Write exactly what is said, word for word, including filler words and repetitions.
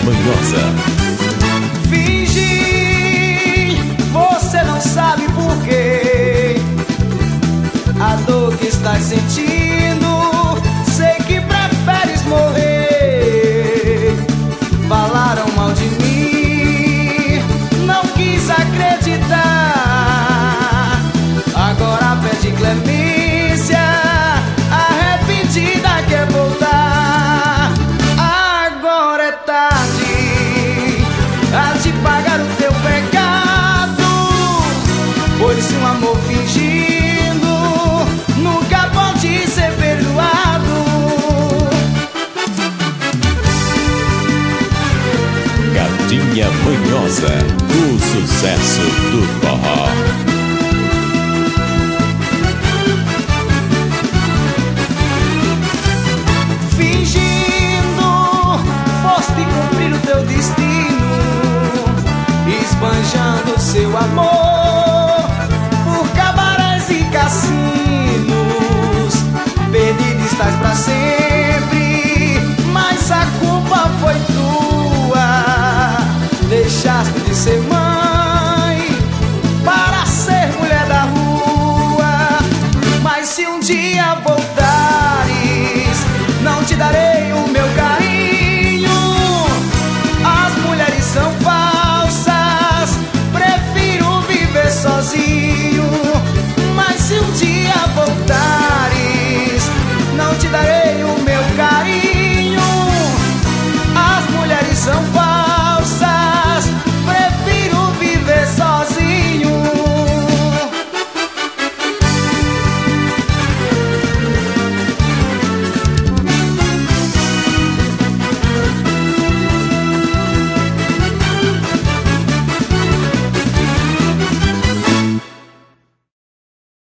Manhosa. Fingir, você não sabe por quê. A dor que estás sentindo, sei que preferes morrer. Falaram mal de mim, não quis acreditar. Agora pede clemência, arrependida quer voltar. Agora é tarde, há de pagar o teu pecado. Pois se um amor fingindo nunca pode ser perdoado. Gardinha Manhosa, o sucesso do forró.